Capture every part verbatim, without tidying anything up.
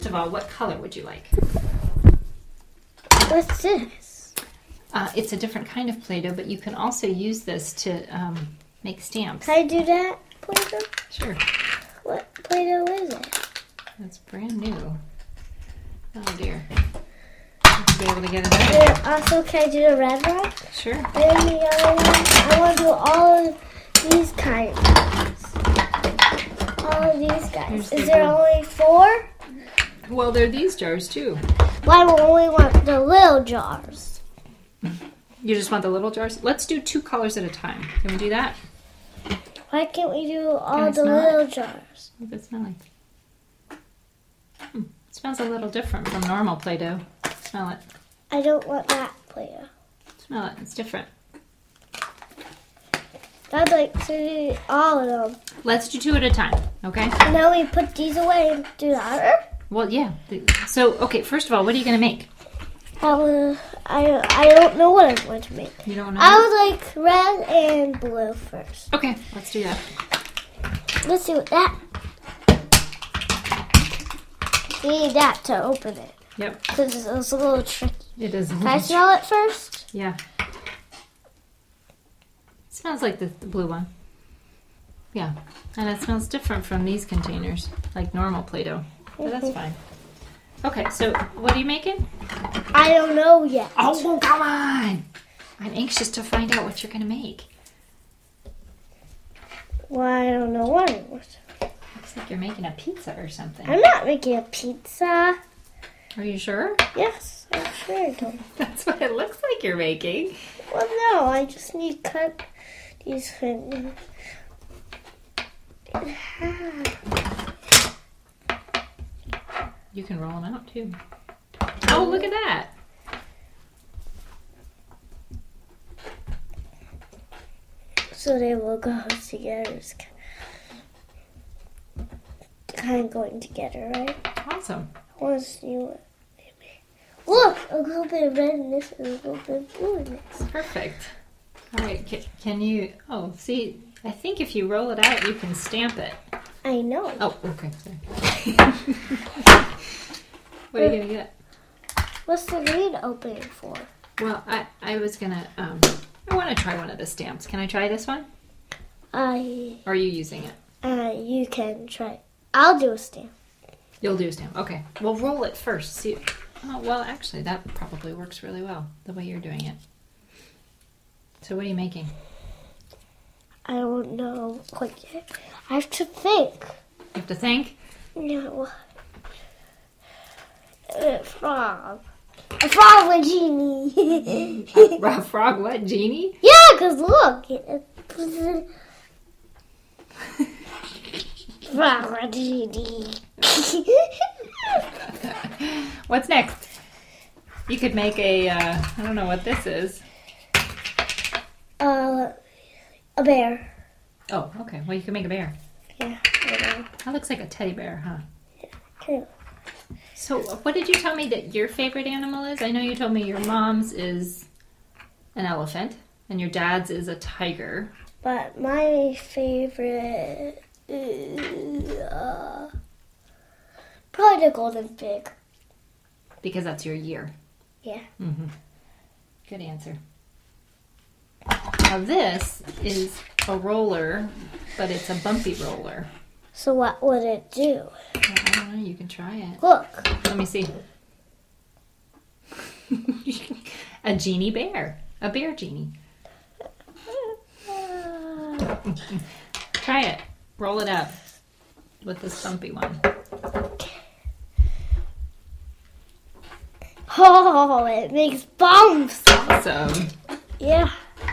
First of all, what color would you like? What's this? Uh, it's a different kind of Play-Doh, but you can also use this to um, make stamps. Can I do that, Play-Doh? Sure. What Play-Doh is it? It's brand new. Oh dear. Let's be able to get it out. And also, can I do the red one? Sure. And the other one? I want to do all of these kinds. All of these guys. Here's Is the there blue. only four? Well, there are these jars too. Well, I only want the little jars. You just want the little jars? Let's do two colors at a time. Can we do that? Why can't we do all Can I the smell it? little jars? What does it smell like? Hmm. It smells a little different from normal Play-Doh. Smell it. I don't want that Play-Doh. Smell it. It's different. I'd like to do all of them. Let's do two at a time, okay? And now we put these away and do the other. Well, yeah. So, okay, first of all, what are you going to make? I, would, I, I don't know what I'm going to make. You don't know? I would like red and blue first. Okay, let's do that. Let's see what that. You need that to open it. Yep, Because it's a little tricky. it is. Can I smell it first? Yeah. It smells like the, the blue one. Yeah, and it smells different from these containers, like normal Play-Doh. But that's fine. Okay, so what are you making? I don't know yet. Oh, well, come on! I'm anxious to find out what you're going to make. Well, I don't know what it was. Looks like you're making a pizza or something. I'm not making a pizza. Are you sure? Yes, I'm sure I don't. That's what it looks like you're making. Well, no, I just need to cut these things. You can roll them out too. Oh, look at that. So they will go together. It's kind of going together, right? Awesome. I want to see what they make. Look, a little bit of red in this and a little bit of blue in this. Perfect. All right, can, can you, oh, see, I think if you roll it out, you can stamp it. I know. Oh, okay, sorry. What are you going to get? What's the green opening for? Well, I, I was going to, um, I want to try one of the stamps. Can I try this one? I, Or are you using it? uh, you can try. I'll do a stamp. You'll do a stamp. Okay. Well, roll it first. See. Oh, well, actually, that probably works really well, the way you're doing it. So what are you making? I don't know quite yet. I have to think. You have to think? No. A frog. A frog with genie. A frog what? Genie? Yeah, because look. It, it, frog with genie. What's next? You could make a, uh, I don't know what this is. uh, a bear. Oh, okay. Well, you can make a bear. Yeah, I know. That looks like a teddy bear, huh? Okay. So what did you tell me that your favorite animal is? I know you told me your mom's is an elephant and your dad's is a tiger. But my favorite is uh, probably the golden pig. Because that's your year. Yeah. Mm-hmm. Good answer. Now this is a roller, but it's a bumpy roller. So what would it do? Well, I don't know. You can try it. Look. Let me see. A genie bear. A bear genie. Try it. Roll it up with this bumpy one. Oh, it makes bumps. Awesome. Yeah.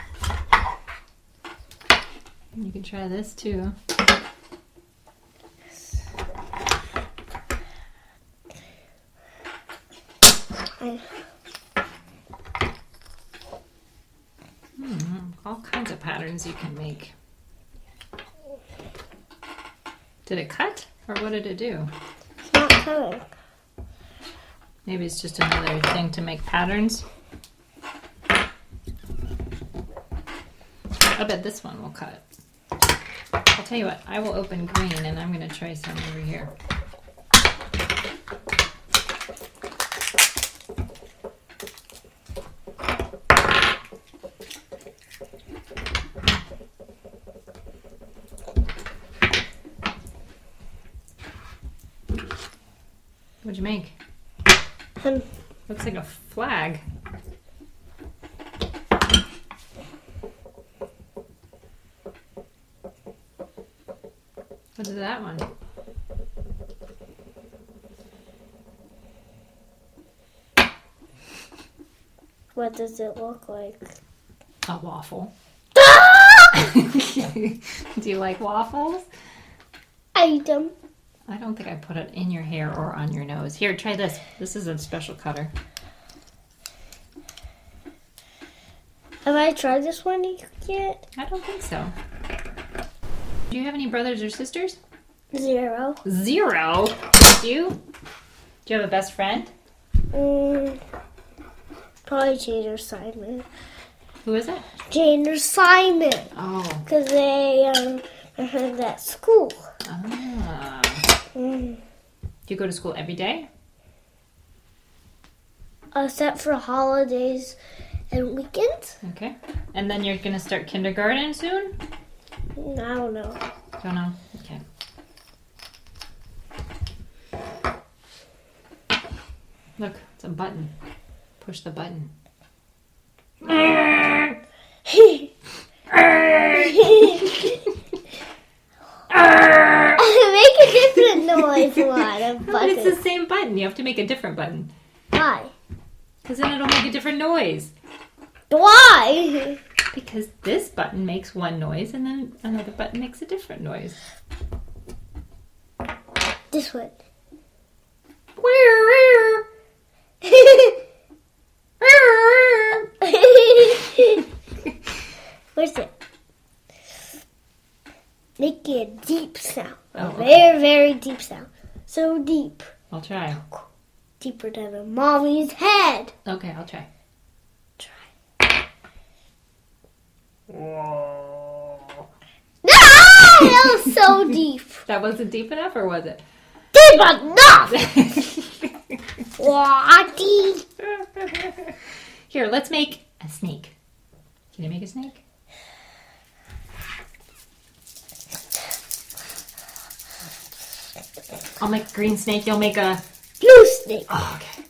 You can try this too. Hmm, all kinds of patterns you can make. Did it cut? Or what did it do? It's not coming. Maybe it's just another thing to make patterns. I bet this one will cut. I'll tell you what, I will open green and I'm going to try some over here. What'd you make? Um, Looks like a flag. What is that one? what does it look like? A waffle. Do you like waffles? I eat them. I don't think I put it in your hair or on your nose. Here, try this. This is a special cutter. Have I tried this one yet? I don't think so. Do you have any brothers or sisters? Zero. Zero? Just you? Do you have a best friend? Mm, probably Jane or Simon. Who is it? Jane or Simon. Oh. Because they um, are at school. Ah. Mm. Do you go to school every day? Except for holidays and weekends. Okay. And then you're going to start kindergarten soon? I don't know. Don't know. Okay. Look, it's a button. Push the button. Make a different noise on a No, but it's the button. same button. You have to make a different button. Why? Because then it'll make a different noise. Why? Because this button makes one noise and then another button makes a different noise. This one. Where's it? Make a deep sound. A Oh, okay. very, very deep sound. So deep. I'll try. Deeper than a mommy's head. Okay, I'll try. Try. Whoa. Ah, that was so deep. That wasn't deep enough, or was it? Deep enough. Watty. Here, let's make a snake. Can you make a snake? I'll make a green snake. You'll make a... Blue snake. Oh, okay.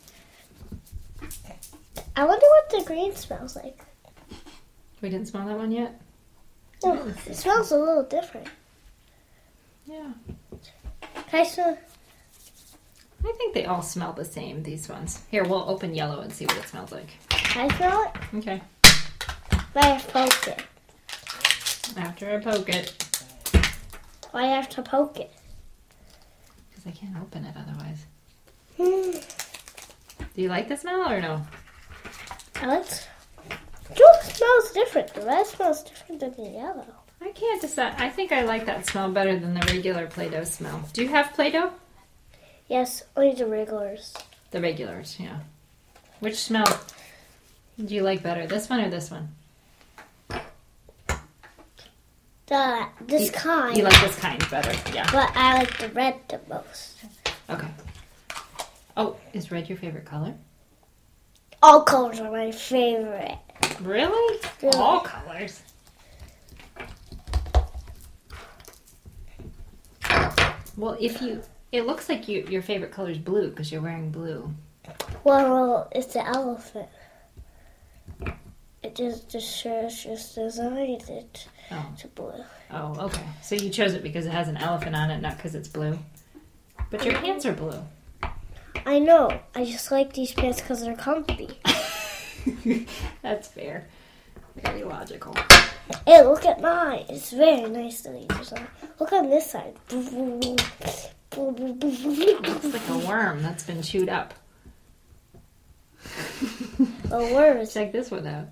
I wonder what the green smells like. We didn't smell that one yet? Oh, it smells a little different. Yeah. Can I smell? I think they all smell the same, these ones. Here, we'll open yellow and see what it smells like. Can I smell it? Okay. But I have to poke it. After I poke it. Why I have to poke it? Because I can't open it otherwise. Hmm. Do you like the smell or no? I like it. Blue smells different. The red smells different than the yellow. I can't decide. I think I like that smell better than the regular Play-Doh smell. Do you have Play-Doh? Yes, only the regulars. The regulars, yeah. Which smell do you like better? This one or this one? The this You- kind. You like this kind better, yeah. But I like the red the most. Okay. Oh, is red your favorite color? All colors are my favorite. Really? Really. All colors. Well, if you... It looks like you, your favorite color is blue because you're wearing blue. Well, it's the elephant. It just the shirt just designed it Oh. to blue. Oh, okay. So you chose it because it has an elephant on it, not because it's blue. But your pants are blue. I know. I just like these pants because they're comfy. That's fair. Very logical. Hey, look at mine. It's very nicely designed. Look on this side. Looks like a worm that's been chewed up. Oh, where is it? Check this one out.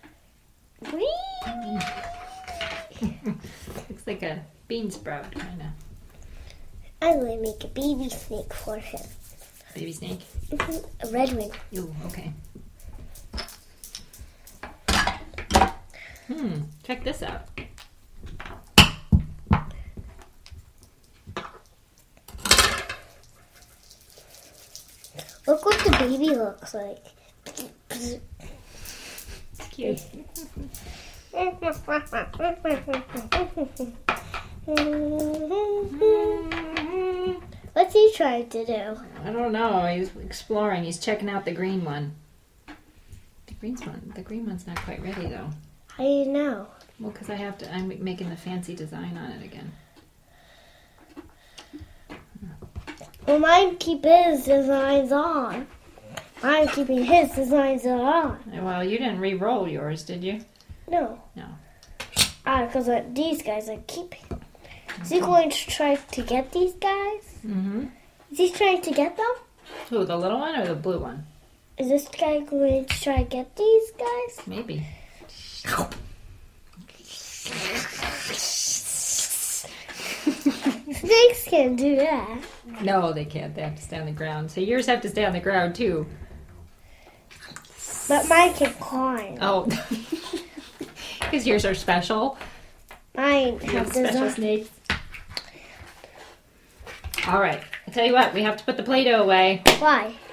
Looks like a bean sprout, kind of. I'm going to make a baby snake for him. Baby snake. A red one. Ooh, okay. Hmm, check this out. Look what the baby looks like. It's cute. Look What's he trying to do? I don't know. He's exploring. He's checking out the green one. The green's one. The green one's not quite ready though. How do you know? Well, because I have to. I'm making the fancy design on it again. Well, mine keep his designs on. I'm keeping his designs on. Well, you didn't re-roll yours, did you? No. No. Ah, because uh, these guys are keeping. Is he going to try to get these guys? Mm-hmm. Is he trying to get them? Who, the little one or the blue one? Is this guy going to try to get these guys? Maybe. Snakes can do that. No, they can't. They have to stay on the ground. So yours have to stay on the ground too. But mine can climb. Oh, because yours are special. Mine You have have special design. snakes. All right. I tell you what, we have to put the Play-Doh away. Why?